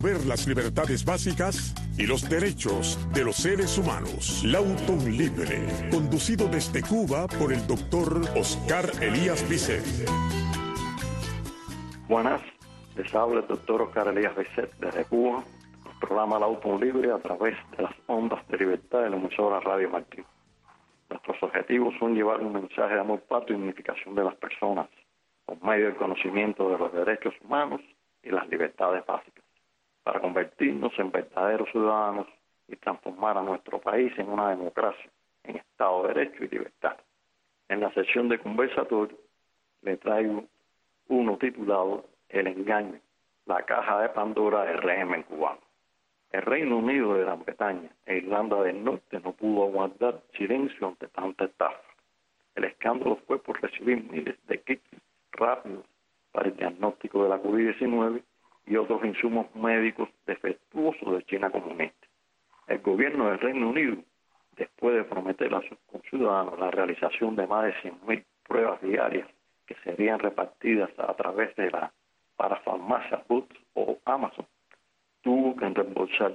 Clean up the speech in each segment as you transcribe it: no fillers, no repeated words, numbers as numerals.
Ver las libertades básicas y los derechos de los seres humanos. Lawton Libre, conducido desde Cuba por el doctor Oscar Elías Bisset. Buenas, les habla el doctor Oscar Elías Bisset desde Cuba, el programa Lawton Libre a través de las ondas de libertad de la emisora Radio Martín. Nuestros objetivos son llevar un mensaje de amor patrio y unificación de las personas por medio del conocimiento de los derechos humanos y las libertades básicas, para convertirnos en verdaderos ciudadanos y transformar a nuestro país en una democracia, en Estado de Derecho y libertad. En la sesión de conversatorio le traigo uno titulado El engaño, la caja de Pandora del régimen cubano. El Reino Unido de Gran Bretaña e Irlanda del Norte no pudo aguardar silencio ante tanta estafa. El escándalo fue por recibir miles de kits rápidos para el diagnóstico de la COVID-19 y otros insumos médicos defectuosos de China comunista. El gobierno del Reino Unido, después de prometer a sus conciudadanos la realización de más de 100.000 pruebas diarias que serían repartidas a través de la parafarmacia Boots o Amazon, tuvo que reembolsar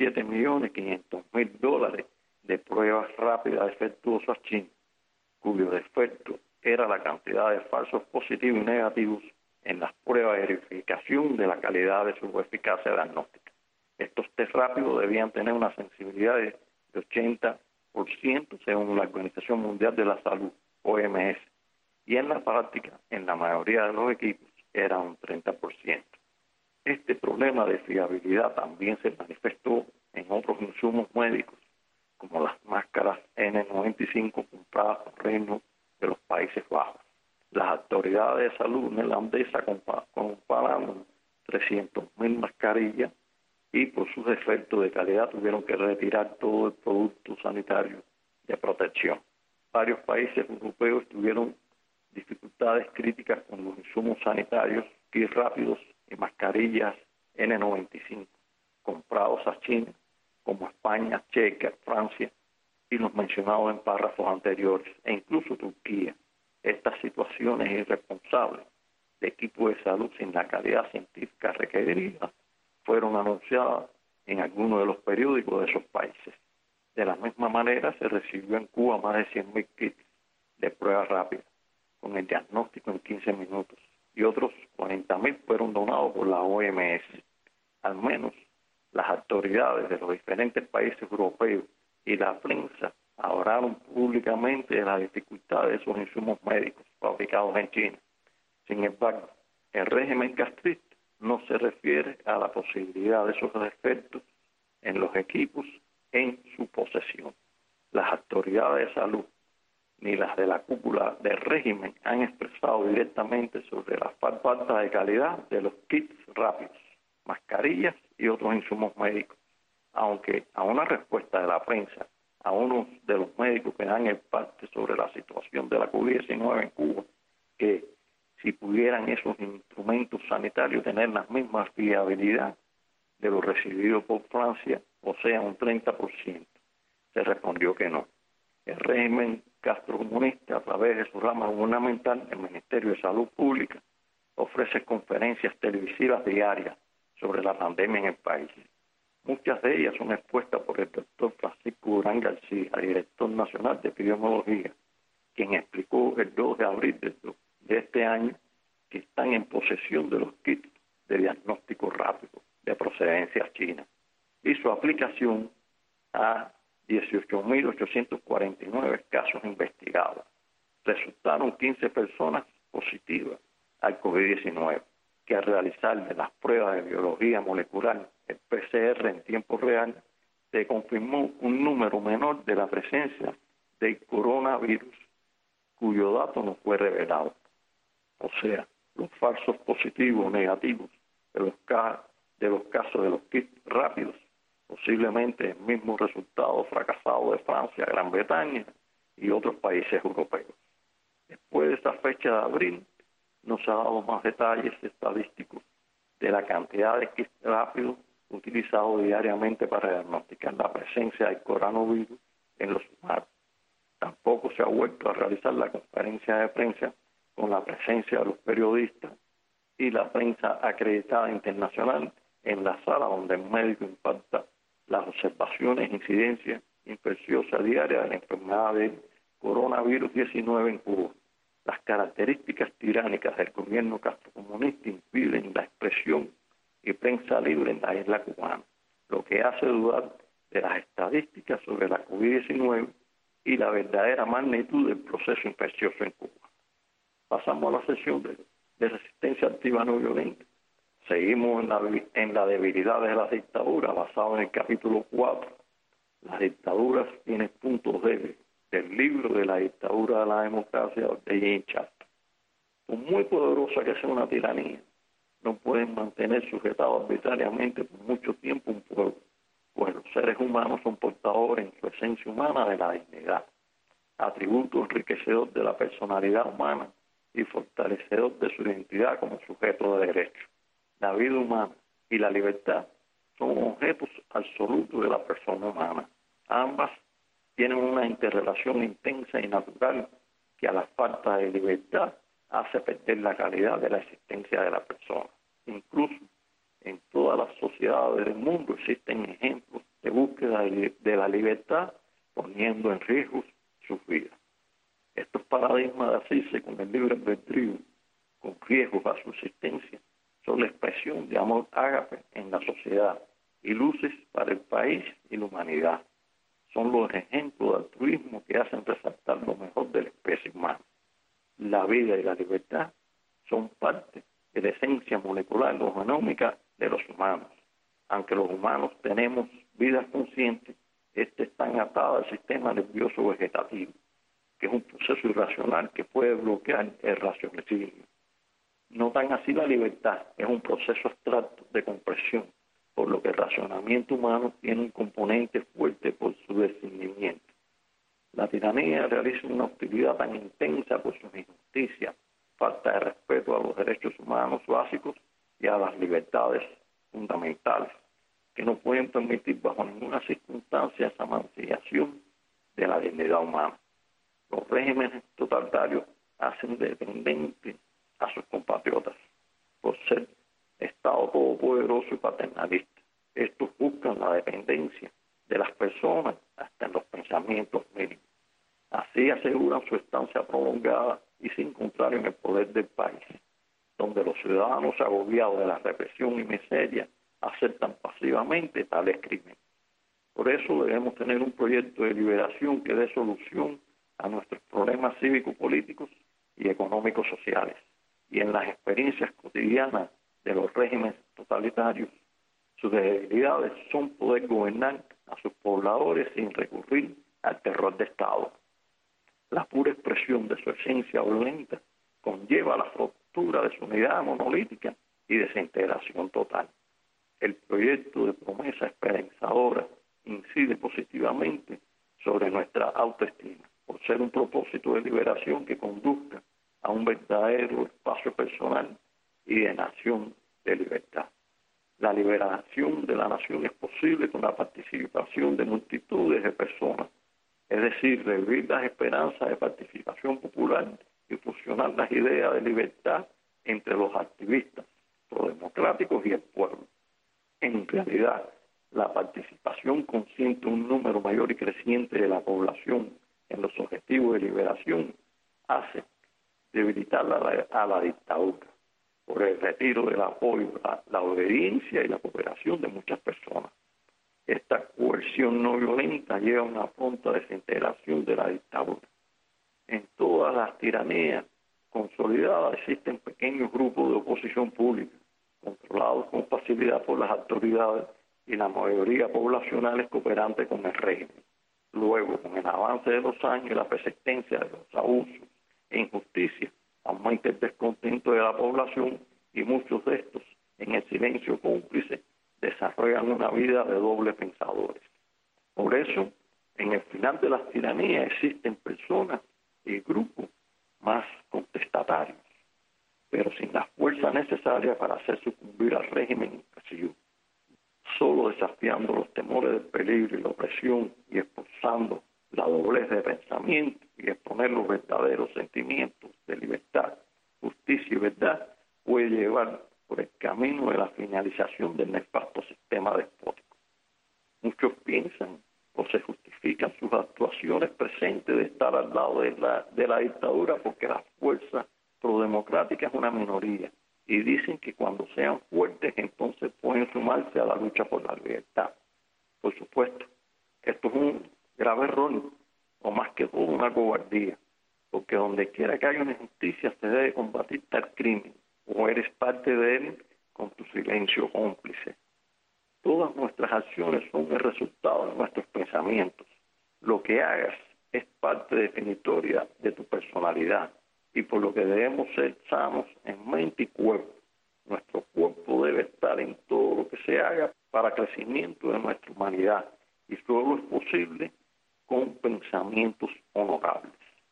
$17.500.000 de pruebas rápidas defectuosas chinas, cuyo defecto era la cantidad de falsos positivos y negativos en las pruebas de verificación de la calidad de su eficacia diagnóstica. Estos test rápidos debían tener una sensibilidad de 80% según la Organización Mundial de la Salud, OMS, y en la práctica, en la mayoría de los equipos, era un 30%. Este problema de fiabilidad también se manifestó en otros insumos médicos, como las máscaras N95 compradas por Reino de los Países Bajos. Las autoridades de salud neerlandesas compraron 300.000 mascarillas y por sus defectos de calidad tuvieron que retirar todo el producto sanitario de protección. Varios países europeos tuvieron dificultades críticas con los insumos sanitarios, kits rápidos y mascarillas N95 comprados a China, como España, Chequia, Francia y los mencionados en párrafos anteriores, e incluso Turquía. Estas situaciones irresponsables de equipos de salud sin la calidad científica requerida fueron anunciadas en algunos de los periódicos de esos países. De la misma manera, se recibió en Cuba más de 100.000 kits de pruebas rápidas, con el diagnóstico en 15 minutos, y otros 40.000 fueron donados por la OMS. Al menos las autoridades de los diferentes países europeos y la prensa hablaron públicamente de la dificultad de esos insumos médicos fabricados en China. Sin embargo, el régimen castrista no se refiere a la posibilidad de esos defectos en los equipos en su posesión. Las autoridades de salud ni las de la cúpula del régimen han expresado directamente sobre la falta de calidad de los kits rápidos, mascarillas y otros insumos médicos, aunque a una respuesta de la prensa a uno de los médicos que dan el parte sobre la situación de la COVID-19 en Cuba, que si pudieran esos instrumentos sanitarios tener la misma fiabilidad de lo recibido por Francia, o sea, un 30%, se respondió que no. El régimen castrocomunista, a través de su rama gubernamental, el Ministerio de Salud Pública, ofrece conferencias televisivas diarias sobre la pandemia en el país. Muchas de ellas son expuestas por el doctor Francisco Durán García, director nacional de epidemiología, quien explicó el 2 de abril de este año que están en posesión de los kits de diagnóstico rápido de procedencia china y su aplicación a 18.849 casos investigados. Resultaron 15 personas positivas al COVID-19, que al realizarle las pruebas de biología molecular, el PCR en tiempo real, se confirmó un número menor de la presencia del coronavirus, cuyo dato no fue revelado. O sea, los falsos positivos o negativos de los casos de los kits rápidos, posiblemente el mismo resultado fracasado de Francia, Gran Bretaña y otros países europeos. Después de esta fecha de abril, no se ha dado más detalles estadísticos de la cantidad de kits rápidos utilizados diariamente para diagnosticar la presencia del coronavirus en los humanos. Tampoco se ha vuelto a realizar la conferencia de prensa con la presencia de los periodistas y la prensa acreditada internacional en la sala donde el médico impacta las observaciones e incidencias infecciosas diarias de la enfermedad del coronavirus 19 en Cuba. Las características tiránicas del gobierno castrocomunista impiden la expresión y prensa libre en la isla cubana, lo que hace dudar de las estadísticas sobre la COVID-19 y la verdadera magnitud del proceso infeccioso en Cuba. Pasamos a la sesión de resistencia activa no violenta. Seguimos en la debilidad de las dictaduras, basado en el capítulo 4. Las dictaduras tienen puntos débiles, del libro de la dictadura de la democracia de Jean Charles. Por muy poderosa que sea una tiranía, no pueden mantener sujetado arbitrariamente por mucho tiempo un pueblo, pues los seres humanos son portadores en su esencia humana de la dignidad, atributo enriquecedor de la personalidad humana y fortalecedor de su identidad como sujeto de derecho. La vida humana y la libertad son objetos absolutos de la persona humana. Ambas tienen una interrelación intensa y natural que a la falta de libertad hace perder la calidad de la existencia de la persona. Incluso en todas las sociedades del mundo existen ejemplos de búsqueda de la libertad poniendo en riesgo sus vidas. Estos paradigmas de asirse con el libre albedrío, con riesgos a su existencia, son la expresión de amor ágape en la sociedad y luces para el país y la humanidad. Son los ejemplos de altruismo que hacen resaltar lo mejor de la especie humana. La vida y la libertad son parte de la esencia molecular o genómica de los humanos. Aunque los humanos tenemos vidas conscientes, están atadas al sistema nervioso vegetativo, que es un proceso irracional que puede bloquear el raciocinio. No tan así la libertad, es un proceso abstracto de comprensión, por lo que el razonamiento humano tiene un componente fuerte por su discernimiento. La tiranía realiza una hostilidad tan intensa por sus injusticias, falta de respeto a los derechos humanos básicos y a las libertades fundamentales, que no pueden permitir bajo ninguna circunstancia esa mancillación de la dignidad humana. Los regímenes totalitarios hacen dependientes a sus compatriotas por ser Estado todopoderoso y paternalista. Estos buscan la dependencia de las personas hasta en los pensamientos mínimos. Así aseguran su estancia prolongada y sin contrario en el poder del país, donde los ciudadanos agobiados de la represión y miseria aceptan pasivamente tales crímenes. Por eso debemos tener un proyecto de liberación que dé solución a nuestros problemas cívico-políticos y económicos sociales. Y en las experiencias cotidianas de los regímenes totalitarios, sus debilidades son poder gobernar a sus pobladores sin recurrir al terror de Estado. La pura expresión de su esencia violenta conlleva la fractura de su unidad monolítica y desintegración total. El proyecto de promesa esperanzadora incide positivamente sobre nuestra autoestima, por ser un propósito de liberación que conduzca a un verdadero espacio personal y de nación de libertad. La liberación de la nación es posible con la participación de multitudes de personas, es decir, revivir las esperanzas de participación popular y fusionar las ideas de libertad entre los activistas prodemocráticos y el pueblo. En realidad, la participación consciente de un número mayor y creciente de la población en los objetivos de liberación hace debilitar a la dictadura por el retiro del apoyo, la obediencia y la cooperación de muchas personas. Esta coerción no violenta lleva a una pronta desintegración de la dictadura. En todas las tiranías consolidadas existen pequeños grupos de oposición pública, controlados con facilidad por las autoridades y la mayoría poblacional es cooperante con el régimen. Luego, con el avance de los años y la persistencia de los abusos e injusticias, aumenta el descontento de la población y muchos de estos, en el silencio cómplice, desarrollan una vida de dobles pensadores. Por eso, en el final de las tiranías existen personas y grupos más contestatarios, pero sin la fuerza necesaria para hacer sucumbir al régimen opresivo. Solo desafiando los temores del peligro y la opresión y expulsando la doblez de pensamiento y exponer los verdaderos sentimientos de libertad, justicia y verdad puede llevar por el camino de la finalización del nefasto sistema despótico. Muchos piensan o se justifican sus actuaciones presentes de estar al lado de la dictadura porque la fuerza prodemocrática es una minoría y dicen que cuando sean fuertes entonces pueden sumarse a la lucha por la libertad. Por supuesto, esto es un grave error, o más que todo una cobardía, porque donde quiera que haya una injusticia se debe combatir tal crimen, o eres parte de él con tu silencio cómplice. Todas nuestras acciones son el resultado de nuestros pensamientos. Lo que hagas es parte definitoria de tu personalidad y por lo que debemos ser sanos en mente y cuerpo. Nuestro cuerpo debe estar en todo lo que se haga para el crecimiento de nuestra humanidad y solo es posible con pensamientos honorables.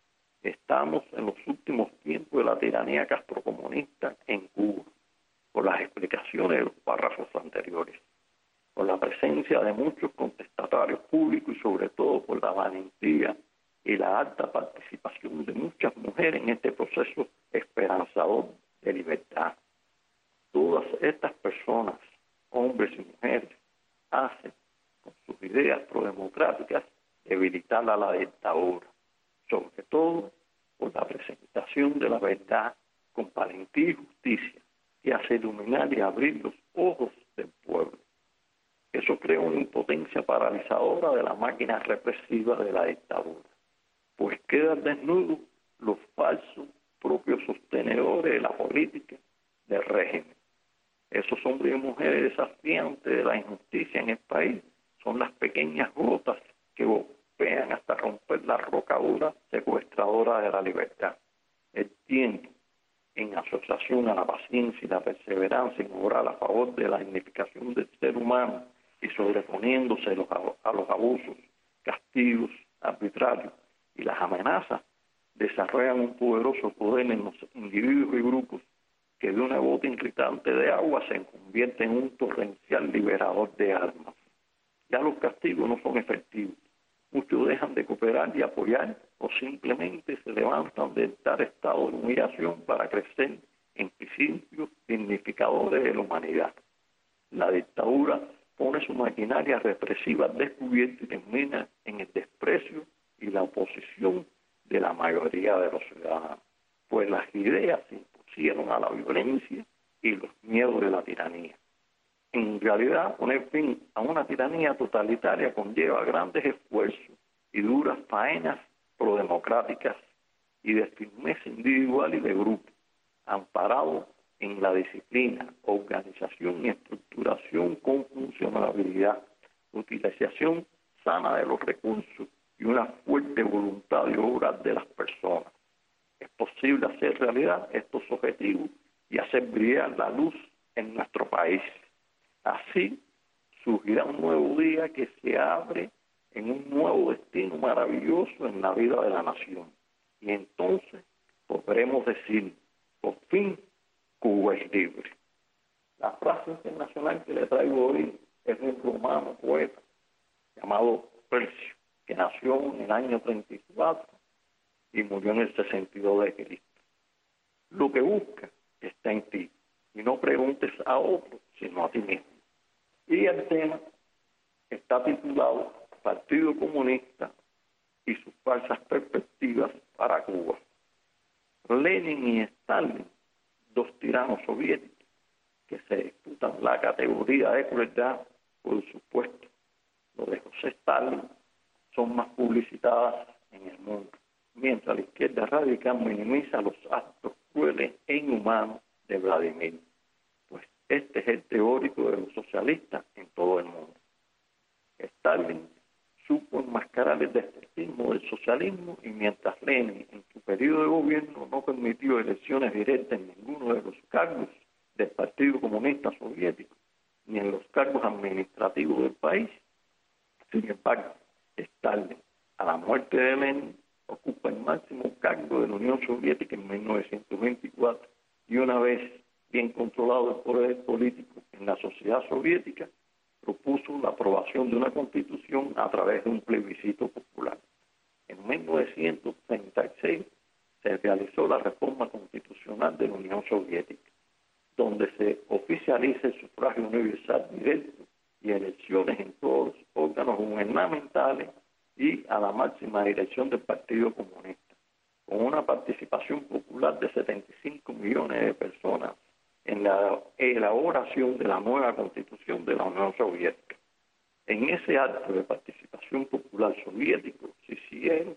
Estamos en los últimos tiempos de la tiranía castrocomunista en Cuba, por las explicaciones de los párrafos anteriores, por la presencia de muchos contestatarios públicos y sobre todo por la valentía y la alta participación de muchas mujeres en este proceso esperanzador de libertad. Todas estas personas, hombres y mujeres, hacen con sus ideas prodemocráticas debilitar a la dictadura, sobre todo por la presentación de la verdad con valentía y justicia, que hace iluminar y abrir los ojos del pueblo. Eso crea una impotencia paralizadora de la máquina represiva de la dictadura, pues quedan desnudos los falsos propios sostenedores de la política del régimen. Esos hombres y mujeres desafiantes de la injusticia en el país son las pequeñas gotas que golpean hasta romper la roca dura secuestradora de la libertad. El tiempo, en asociación a la paciencia y la perseverancia en orar a favor de la dignificación del ser humano y sobreponiéndose a los abusos, castigos arbitrarios y las amenazas, desarrollan un poderoso poder en los individuos y grupos que de una gota irritante de agua se convierte en un torrencial liberador de armas. Ya los castigos no son efectivos. Muchos dejan de cooperar y apoyar o simplemente se levantan de tal estado de humillación para crecer en principios dignificadores de la humanidad. La dictadura pone su maquinaria represiva descubierta y termina en el desprecio y la oposición de la mayoría de los ciudadanos, pues las ideas se impusieron a la violencia y los miedos de la tiranía. En realidad, poner fin a una tiranía totalitaria conlleva grandes esfuerzos y duras faenas prodemocráticas y de firmeza individual y de grupo, amparado en la disciplina, organización y estructuración con funcionalidad, utilización sana de los recursos y una fuerte voluntad de obra de las personas. Es posible hacer realidad estos objetivos y hacer brillar la luz en nuestro país. Así surgirá un nuevo día que se abre en un nuevo destino maravilloso en la vida de la nación. Y entonces podremos decir, por fin, Cuba es libre. La frase internacional que le traigo hoy es de un romano poeta llamado Percio, que nació en el año 34 y murió en el 62 de Cristo. Lo que busca está en ti, y no preguntes a otro, sino a ti mismo. Y el tema está titulado Partido Comunista y sus falsas perspectivas para Cuba. Lenin y Stalin, dos tiranos soviéticos que se disputan la categoría de crueldad, por supuesto. Lo de José Stalin son más publicitadas en el mundo, mientras la izquierda radical minimiza los actos crueles e inhumanos de Vladimir, pues este es el teórico de los socialistas en todo el mundo. Stalin supo enmascarar el despotismo del socialismo y mientras Lenin en su periodo de gobierno no permitió elecciones directas en ninguno de los cargos del Partido Comunista Soviético ni en los cargos administrativos del país, sin embargo, Stalin, a la muerte de Lenin, ocupa el máximo cargo de la Unión Soviética en 1924 y una vez bien controlado el poder político en la sociedad soviética, propuso la aprobación de una constitución a través de un plebiscito popular. En 1936 se realizó la reforma constitucional de la Unión Soviética. donde se oficialice el sufragio universal directo y elecciones en todos los órganos gubernamentales y a la máxima dirección del Partido Comunista, con una participación popular de 75 millones de personas en la elaboración de la nueva Constitución de la Unión Soviética. En ese acto de participación popular soviético se hicieron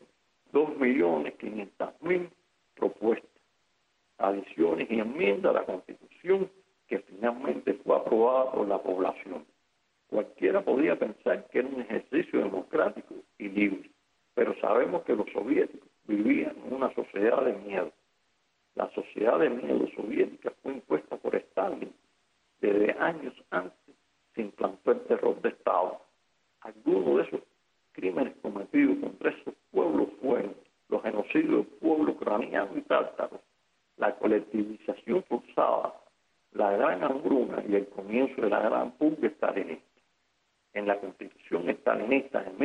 2.500.000 propuestas, adiciones y enmiendas a la Constitución que finalmente fue aprobada por la población. Cualquiera podía pensar que era un ejercicio democrático y libre, pero sabemos que los soviéticos vivían en una sociedad de miedo. La sociedad de miedo soviética fue impuesta por Stalin. Desde años antes se implantó el terror de Estado. Algunos de esos crímenes cometidos contra esos pueblos fueron los genocidios del pueblo ucraniano y tártaro, la colectivización forzada, la gran hambruna y el comienzo de la gran purga estalinista. En la Constitución estalinista de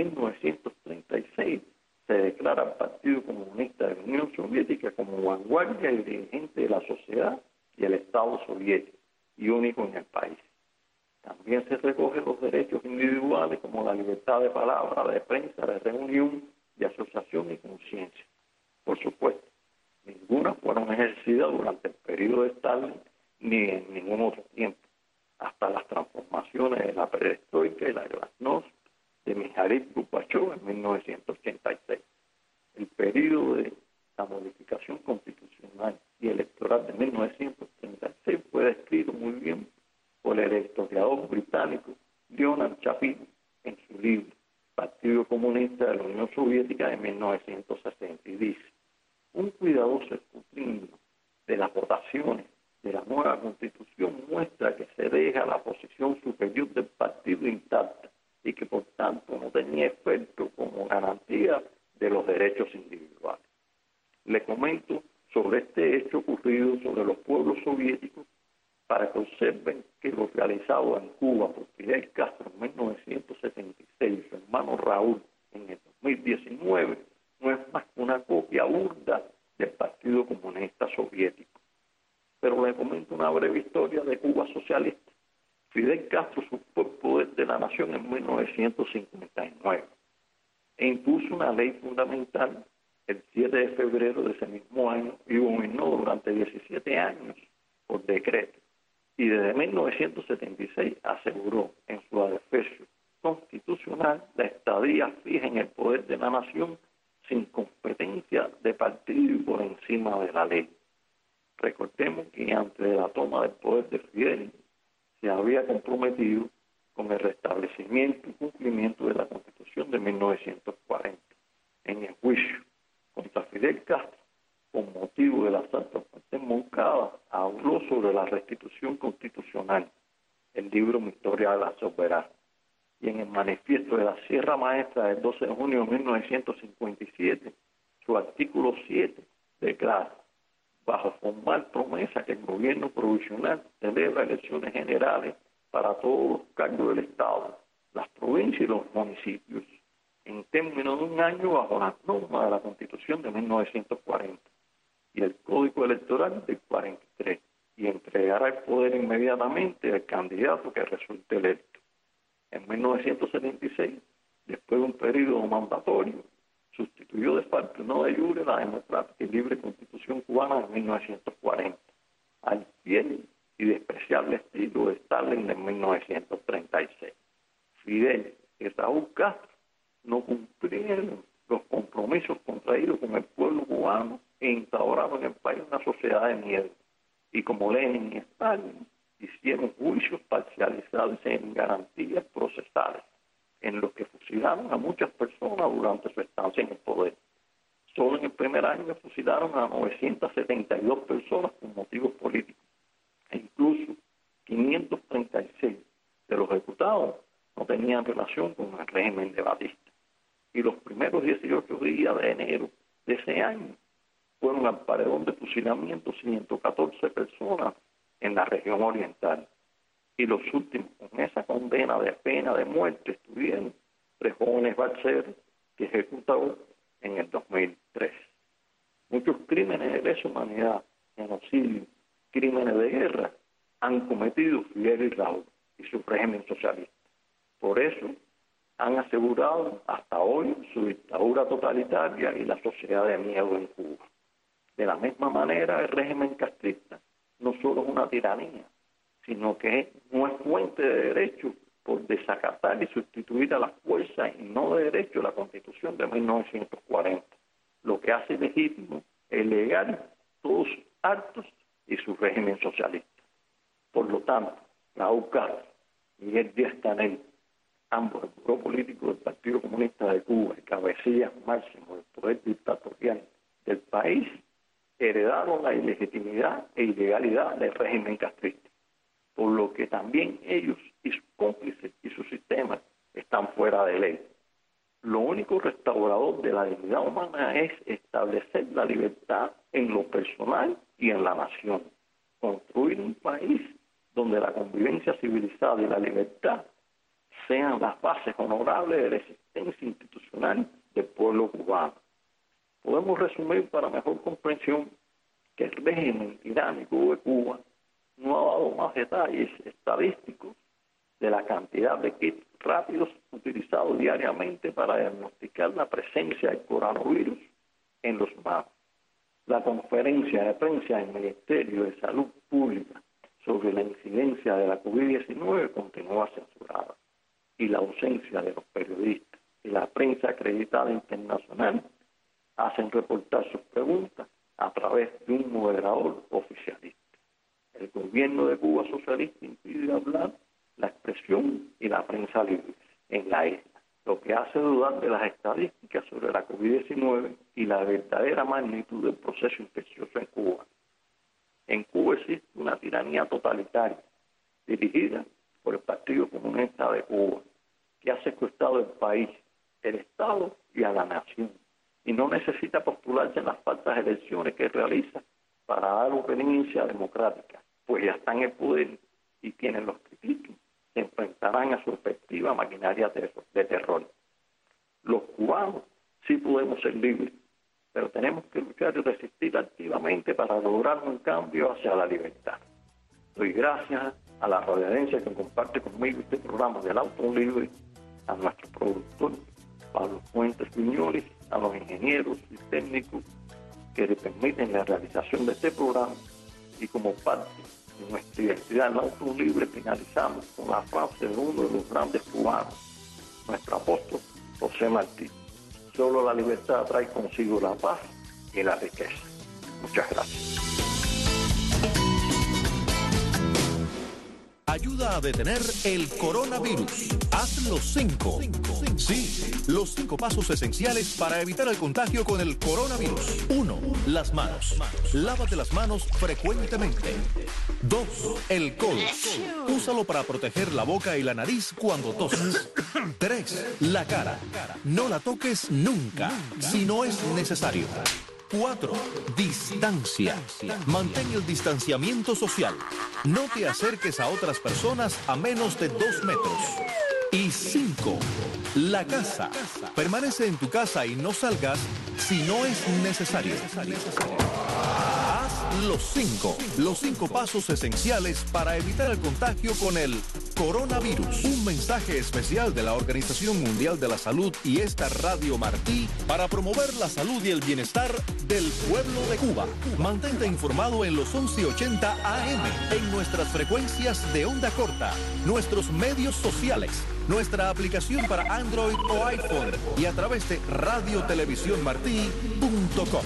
1936 se declara al Partido Comunista de la Unión Soviética como vanguardia y dirigente de la sociedad y el Estado soviético y único en el país. También se recogen los derechos individuales como la libertad de palabra, de prensa, de reunión, de asociación y conciencia. Por supuesto, ninguna fueron ejercidas durante el periodo de Stalin ni en ningún otro tiempo, hasta las transformaciones de la perestroika y la glasnost de Mikhail Gorbachev en 1986. El periodo de la modificación constitucional y electoral de 1936 fue descrito muy bien por el historiador británico Leonard Shapiro en su libro Partido Comunista de la Unión Soviética de 1960, y dice: un cuidadoso escrutinio de las votaciones de la nueva Constitución muestra que se deja la posición superior del partido intacta y que por tanto no tenía efecto como garantía de los derechos individuales. Le comento sobre este hecho ocurrido sobre los pueblos soviéticos para que observen que lo realizado en Cuba por Fidel Castro en 1976 y su hermano Raúl en el 2019 no es más que una copia burda del Partido Comunista Soviético. Pero le comento una breve historia de Cuba socialista. Fidel Castro supo el poder de la nación en 1959 e impuso una ley fundamental el 7 de febrero de ese mismo año y gobernó durante 17 años por decreto. Y desde 1976 aseguró en su adefesio constitucional la estadía fija en el poder de la nación sin competencia de partido y por encima de la ley. Recordemos que antes de la toma del poder de Fidel se había comprometido con el restablecimiento y cumplimiento de la Constitución de 1940. En el juicio contra Fidel Castro, con motivo del asalto a Moncada, habló sobre la restitución constitucional, el libro Mi historia de la soberanía. Y en el manifiesto de la Sierra Maestra del 12 de junio de 1957, su artículo 7 declara: bajo formal promesa que el gobierno provisional celebra elecciones generales para todos los cargos del Estado, las provincias y los municipios, en términos de un año bajo las normas de la Constitución de 1940 y el Código Electoral del 43, y entregará el poder inmediatamente al candidato que resulte electo. En 1976, después de un periodo mandatorio, sustituyó de facto, no de jure, la democrática y libre Constitución cubana de 1940, al fiel y despreciable estilo de Stalin de 1936. Fidel y Raúl Castro no cumplieron los compromisos contraídos con el pueblo cubano e instauraron en el país una sociedad de miedo. Y como Lenin y Stalin hicieron juicios parcializados en garantías procesales, en los que fusilaron a muchas personas durante su estancia en el poder. Solo en el primer año fusilaron a 972 personas por motivos políticos. E incluso 536 de los ejecutados no tenían relación con el régimen de Batista. Y los primeros 18 días de enero de ese año fueron al paredón de fusilamiento 114 personas en la región oriental. Y los últimos, con esa condena de pena de muerte, estuvieron 3 jóvenes balseros que ejecutaron en el 2003. Muchos crímenes de lesa humanidad, genocidio, crímenes de guerra, han cometido Fidel y Raúl y su régimen socialista. Por eso han asegurado hasta hoy su dictadura totalitaria y la sociedad de miedo en Cuba. De la misma manera, el régimen castrista no solo es una tiranía, sino que no es fuente de derecho por desacatar y sustituir a la fuerza y no de derecho la Constitución de 1940, lo que hace legítimo e ilegal todos sus actos y su régimen socialista. Por lo tanto, Raúl Castro, Miguel Díaz-Canel, ambos el grupo político del Partido Comunista de Cuba y cabecillas máximos del poder dictatorial del país, heredaron la ilegitimidad e ilegalidad del régimen castrista, por lo que también ellos y sus cómplices y sus sistemas están fuera de ley. Lo único restaurador de la dignidad humana es establecer la libertad en lo personal y en la nación, construir un país donde la convivencia civilizada y la libertad sean las bases honorables de la existencia institucional del pueblo cubano. Podemos resumir para mejor comprensión que el régimen tiránico de Cuba no ha dado más detalles estadísticos de la cantidad de kits rápidos utilizados diariamente para diagnosticar la presencia del coronavirus en los humanos. La conferencia de prensa del Ministerio de Salud Pública sobre la incidencia de la COVID-19 continúa censurada, y la ausencia de los periodistas y la prensa acreditada internacional hacen reportar sus preguntas a través de un moderador oficialista. El gobierno de Cuba socialista impide hablar la expresión y la prensa libre en la isla, lo que hace dudar de las estadísticas sobre la COVID-19 y la verdadera magnitud del proceso infeccioso en Cuba. En Cuba existe una tiranía totalitaria dirigida por el Partido Comunista de Cuba, que ha secuestrado el país, el Estado y a la nación, y no necesita postularse en las falsas elecciones que realiza para dar obediencia democrática, pues ya está en el poder y quienes los critiquen se enfrentarán a su respectiva maquinaria de terror. Los cubanos sí podemos ser libres, pero tenemos que luchar y resistir activamente para lograr un cambio hacia la libertad. Doy gracias a la radioaudiencia que comparte conmigo este programa del Auto Libre, a nuestro productor Pablo Fuentes Piñoles, a los ingenieros y técnicos que le permiten la realización de este programa, y como parte de nuestra identidad en el Auto Libre finalizamos con la frase de uno de los grandes cubanos, nuestro apóstol José Martí: solo la libertad trae consigo la paz y la riqueza. Muchas gracias. Ayuda a detener el coronavirus. Haz los 5. Sí, los 5 pasos esenciales para evitar el contagio con el coronavirus. 1. Las manos. Lávate las manos frecuentemente. 2. El codo. Úsalo para proteger la boca y la nariz cuando toses. 3. La cara. No la toques nunca, si no es necesario. 4. Distancia. Mantén el distanciamiento social. No te acerques a otras personas a menos de 2 metros. Y 5. La casa. Permanece en tu casa y no salgas si no es necesario. Haz los 5. Los 5 pasos esenciales para evitar el contagio con el coronavirus. Un mensaje especial de la Organización Mundial de la Salud y esta Radio Martí para promover la salud y el bienestar del pueblo de Cuba. Mantente informado en los 1180 AM, en nuestras frecuencias de onda corta, nuestros medios sociales, nuestra aplicación para Android o iPhone y a través de radiotelevisiónmartí.com.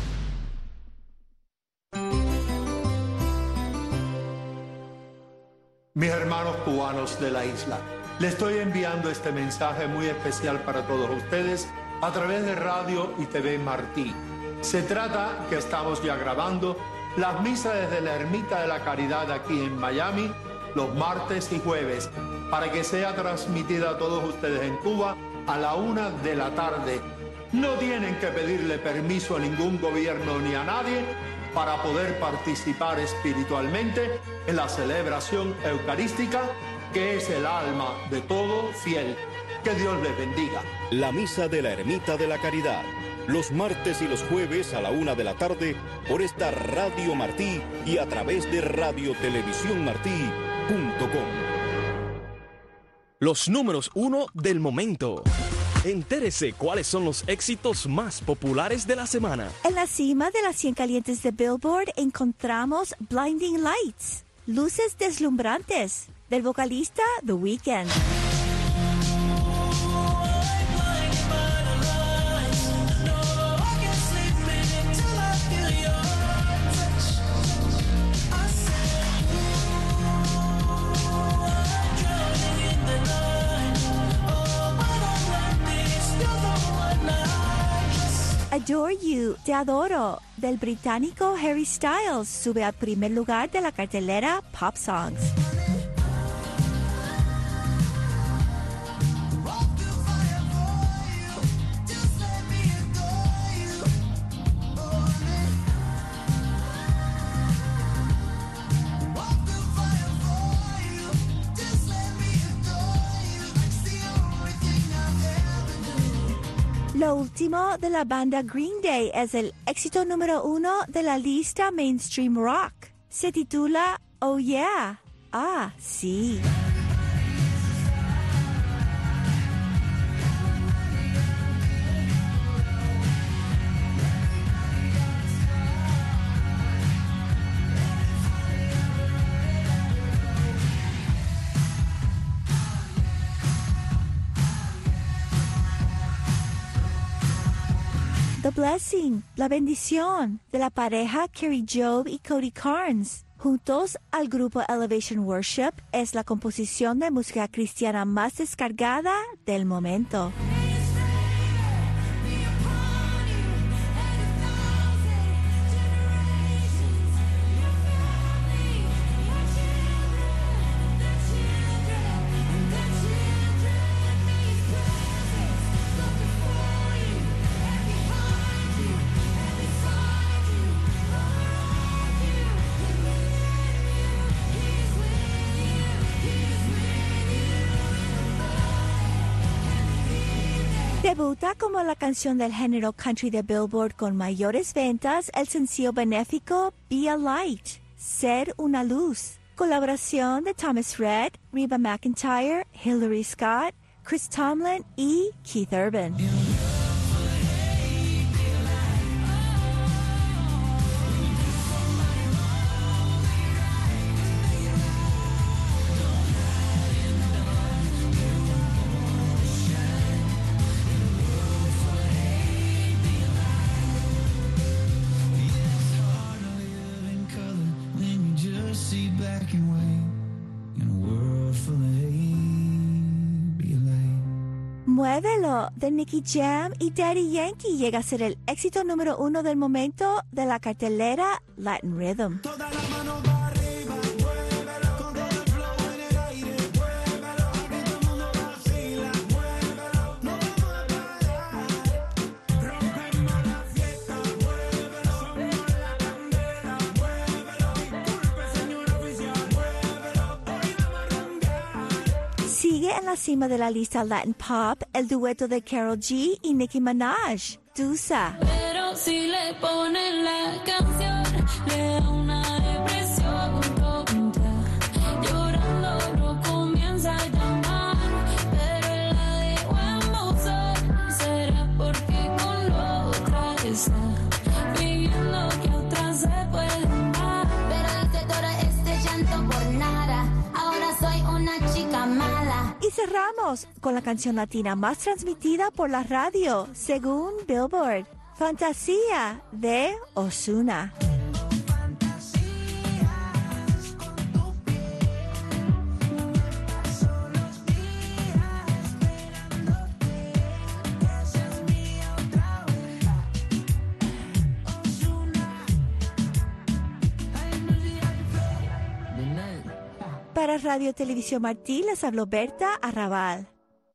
Mis hermanos cubanos de la isla, les estoy enviando este mensaje muy especial para todos ustedes a través de Radio y TV Martí. Se trata que estamos ya grabando las misas desde la Ermita de la Caridad aquí en Miami los martes y jueves para que sea transmitida a todos ustedes en Cuba a la 1 de la tarde. No tienen que pedirle permiso a ningún gobierno ni a nadie para poder participar espiritualmente en la celebración eucarística, que es el alma de todo fiel. Que Dios les bendiga. La Misa de la Ermita de la Caridad, los martes y los jueves a la 1:00 p.m. por esta Radio Martí y a través de radiotelevisiónmartí.com. Los números 1 del momento. Entérese cuáles son los éxitos más populares de la semana. En la cima de las 100 calientes de Billboard encontramos Blinding Lights, Luces Deslumbrantes, del vocalista The Weeknd. Adore You, Te Adoro, del británico Harry Styles, sube al primer lugar de la cartelera Pop Songs. Lo último de la banda Green Day es el éxito número 1 de la lista Mainstream Rock. Se titula Oh Yeah. Ah, sí. The Blessing, La Bendición, de la pareja Carrie Job y Cody Carnes. Juntos al grupo Elevation Worship, es la composición de música cristiana más descargada del momento. Debuta como la canción del género country de Billboard con mayores ventas el sencillo benéfico Be a Light, Ser una Luz. Colaboración de Thomas Rhett, Reba McEntire, Hillary Scott, Chris Tomlin y Keith Urban. Muévelo, de Nicky Jam y Daddy Yankee, llega a ser el éxito número 1 del momento de la cartelera Latin Rhythm. Sigue en la cima de la lista Latin Pop el dueto de Karol G y Nicki Minaj, Tusa. Pero si le ponen la canción, le da una depresión tonta. Llorando no comienza a llamar, pero él la dejó en buzón. Será porque con otra está viviendo que otra se puede dar. Pero hice todo este llanto por nada. Ahora soy una chica mala. Y cerramos con la canción latina más transmitida por la radio, según Billboard, Fantasía, de Ozuna. Para Radio Televisión Martí les habló Berta Arrabal.